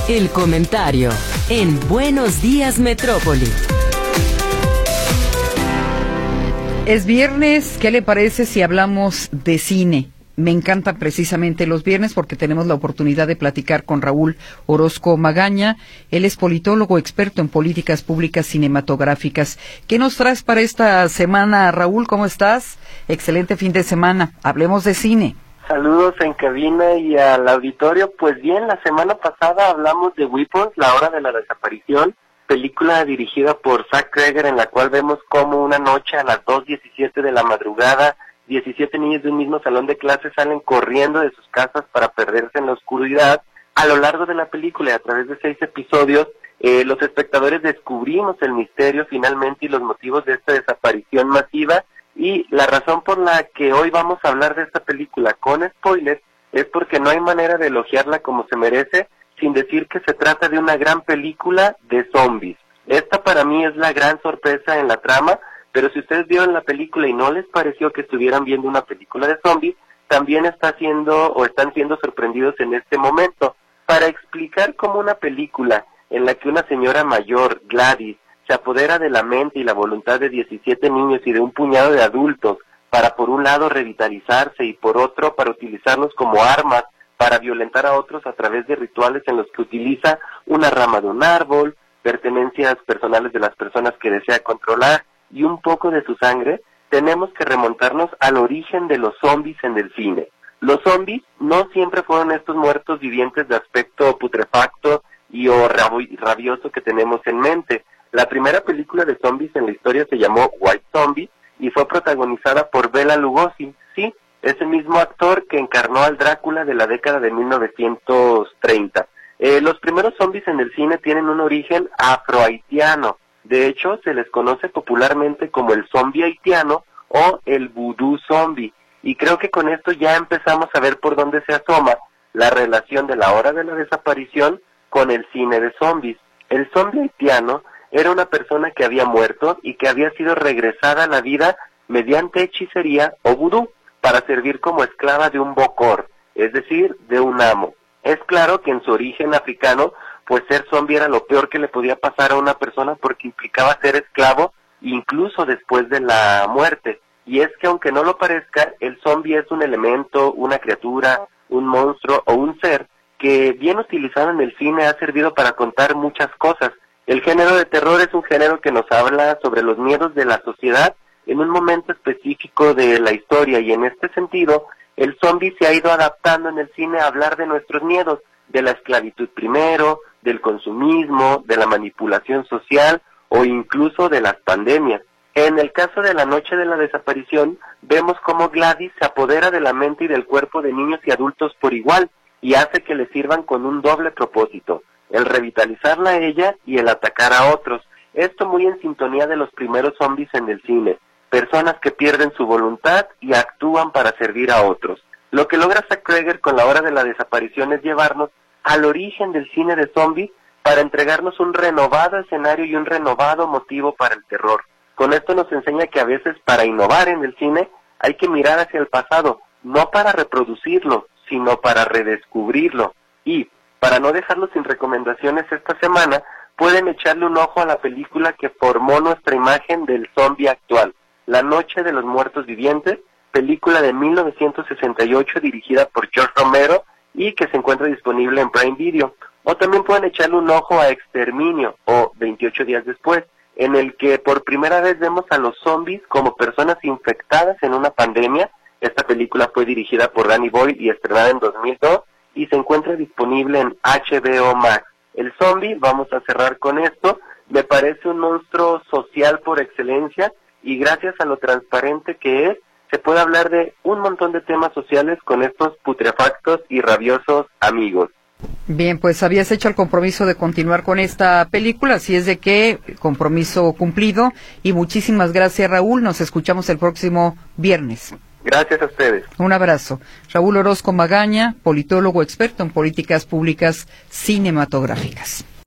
El comentario en Buenos Días Metrópoli. Es viernes, ¿qué le parece si hablamos de cine? Me encantan precisamente los viernes porque tenemos la oportunidad de platicar con Raúl Orozco Magaña. Él es politólogo experto en políticas públicas cinematográficas. ¿Qué nos traes para esta semana, Raúl? ¿Cómo estás? Excelente fin de semana. Hablemos de cine. Saludos en cabina y al auditorio. Pues bien, la semana pasada hablamos de Weapons, la hora de la desaparición, película dirigida por Zach Cregger, en la cual vemos cómo una noche a las 2:17 de la madrugada, 17 niños de un mismo salón de clases salen corriendo de sus casas para perderse en la oscuridad. A lo largo de la película y a través de 6 episodios, los espectadores descubrimos el misterio finalmente y los motivos de esta desaparición masiva. Y la razón por la que hoy vamos a hablar de esta película con spoilers es porque no hay manera de elogiarla como se merece sin decir que se trata de una gran película de zombies. Esta para mí es la gran sorpresa en la trama, pero si ustedes vieron la película y no les pareció que estuvieran viendo una película de zombies, también están siendo sorprendidos en este momento. Para explicar cómo una película en la que una señora mayor, Gladys, se apodera de la mente y la voluntad de 17 niños y de un puñado de adultos para, por un lado, revitalizarse y, por otro, para utilizarlos como armas para violentar a otros a través de rituales en los que utiliza una rama de un árbol, pertenencias personales de las personas que desea controlar y un poco de su sangre, tenemos que remontarnos al origen de los zombies en el cine. Los zombies no siempre fueron estos muertos vivientes de aspecto putrefacto o rabioso que tenemos en mente. La primera película de zombies en la historia se llamó White Zombie y fue protagonizada por Bela Lugosi. Sí, es el mismo actor que encarnó al Drácula de la década de 1930. Los primeros zombies en el cine tienen un origen afrohaitiano. De hecho, se les conoce popularmente como el zombie haitiano o el vudú zombie. Y creo que con esto ya empezamos a ver por dónde se asoma la relación de la hora de la desaparición con el cine de zombies. El zombie haitiano era una persona que había muerto y que había sido regresada a la vida mediante hechicería o vudú para servir como esclava de un bokor, es decir, de un amo. Es claro que en su origen africano, pues ser zombie era lo peor que le podía pasar a una persona porque implicaba ser esclavo incluso después de la muerte. Y es que aunque no lo parezca, el zombie es un elemento, una criatura, un monstruo o un ser que bien utilizado en el cine ha servido para contar muchas cosas. El género de terror es un género que nos habla sobre los miedos de la sociedad en un momento específico de la historia, y en este sentido, el zombie se ha ido adaptando en el cine a hablar de nuestros miedos, de la esclavitud primero, del consumismo, de la manipulación social o incluso de las pandemias. En el caso de La Noche de la Desaparición, vemos cómo Gladys se apodera de la mente y del cuerpo de niños y adultos por igual y hace que le sirvan con un doble propósito: el revitalizarla a ella y el atacar a otros. Esto muy en sintonía de los primeros zombies en el cine, personas que pierden su voluntad y actúan para servir a otros. Lo que logra Zach Cregger con La Hora de la Desaparición es llevarnos al origen del cine de zombies para entregarnos un renovado escenario y un renovado motivo para el terror. Con esto nos enseña que a veces para innovar en el cine hay que mirar hacia el pasado, no para reproducirlo, sino para redescubrirlo. Y para no dejarlo sin recomendaciones esta semana, pueden echarle un ojo a la película que formó nuestra imagen del zombie actual, La Noche de los Muertos Vivientes, película de 1968 dirigida por George Romero y que se encuentra disponible en Prime Video. O también pueden echarle un ojo a Exterminio o 28 días después, en el que por primera vez vemos a los zombies como personas infectadas en una pandemia. Esta película fue dirigida por Danny Boyle y estrenada en 2002 y se encuentra disponible en HBO Max. El zombie, vamos a cerrar con esto, me parece un monstruo social por excelencia y gracias a lo transparente que es, se puede hablar de un montón de temas sociales con estos putrefactos y rabiosos amigos. Bien, pues habías hecho el compromiso de continuar con esta película, así es de que compromiso cumplido y muchísimas gracias, Raúl. Nos escuchamos el próximo viernes. Gracias a ustedes. Un abrazo. Raúl Orozco Magaña, politólogo experto en políticas públicas cinematográficas.